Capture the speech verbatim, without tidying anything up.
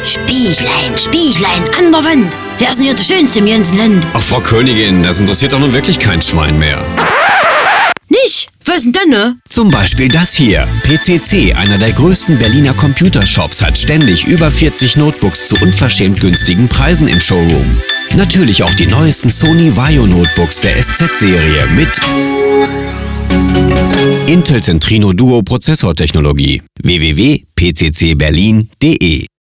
Spieglein, Spieglein an der Wand. Wer ist denn hier der Schönste im ganzen Land? Ach, Frau Königin, das interessiert doch nun wirklich kein Schwein mehr. Nicht? Was denn dann, ne? Zum Beispiel das hier. P C C, einer der größten Berliner Computershops, hat ständig über vierzig Notebooks zu unverschämt günstigen Preisen im Showroom. Natürlich auch die neuesten Sony Vaio Notebooks der S Z-Serie mit Intel Centrino Duo Prozessortechnologie. w w w punkt p c c berlin punkt d e